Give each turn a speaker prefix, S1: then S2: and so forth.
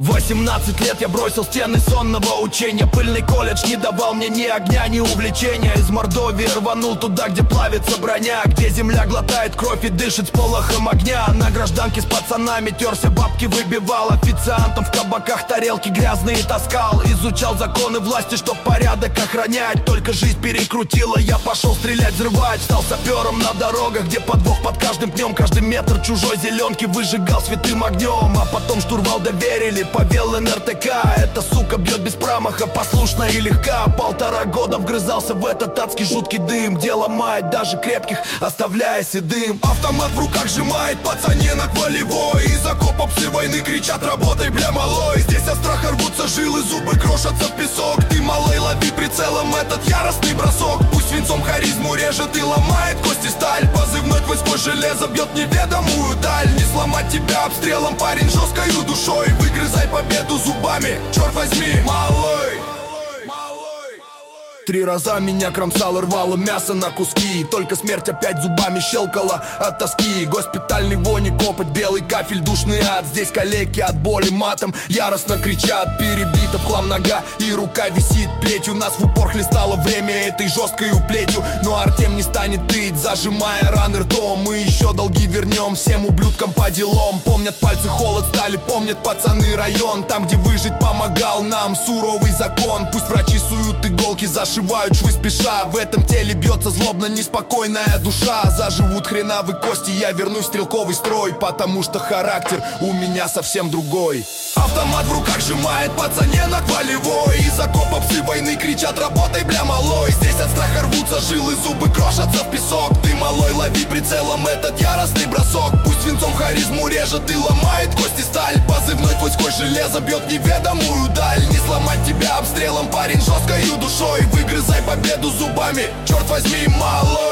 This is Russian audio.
S1: 18 лет я бросил стены сонного учения. Пыльный колледж не давал мне ни огня, ни увлечения. Из Мордовии рванул туда, где плавится броня, где земля глотает кровь и дышит с полохом огня. На гражданке с пацанами терся, бабки выбивал. Официантом в кабаках тарелки грязные таскал. Изучал законы власти, чтоб порядок охранять. Только жизнь перекрутила, я пошел стрелять, взрывать. Стал сапером на дорогах, где подвох под каждым днем. Каждый метр чужой зеленки выжигал святым огнем. А потом штурвал доверили, повел НРТК. Эта сука бьет без промаха, послушна и легка. 1,5 года вгрызался в этот адский жуткий дым, где ломает даже крепких, оставляя седым. Автомат в руках сжимает пацаненок волевой. Из окопа псы войны кричат: работай, бля, малой. Здесь от страха рвутся жилы, зубы крошатся в песок. Ты, малой, лови прицелом этот яростный бросок. Пусть свинцом харизму режет и ломает кости сталь. Позывной твой сквозь железо бьет неведомую даль. Не сломать тебя обстрелом, парень, жесткою душой. Выгрызай победу зубами, черт возьми, малой. 3 раза меня кромсало, рвало мясо на куски. И только смерть опять зубами щелкала от тоски. Госпитальный вони, копоть, белый кафель, душный ад. Здесь калеки от боли матом яростно кричат. Перебита в хлам нога и рука висит плетью. Нас в упор хлестало время этой жесткой плетью. Но Артем не станет тыть, зажимая раны ртом. Мы еще долги вернем всем ублюдкам по делам. Помнят пальцы холод стали, помнят пацаны район. Там, где выжить помогал нам суровый закон. Пусть врачи суют иголки, зашивают швы спеша. В этом теле бьется злобно неспокойная душа. Заживут хреновые кости, я вернусь в стрелковый строй. Потому что характер у меня совсем другой. Автомат в руках сжимает пацаненок волевой. Из окопа псы войны кричат: работай, бля, малой. Здесь от страха рвутся жилы, зубы крошатся в песок. Ты, малой, лови прицелом этот яростный бросок. Пусть свинцом харизму режет и ломает кости сталь. Позывной твой сквозь железо бьет неведомую даль. Не сломать тебя обстрелом, парень, жесткою душой. Выгрызай победу зубами, черт возьми, малой.